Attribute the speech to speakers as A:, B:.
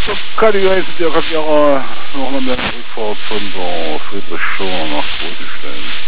A: KD 1 der Kapiara noch mal eine Rückfahrt von der Friedrichshainer nach Große stellen.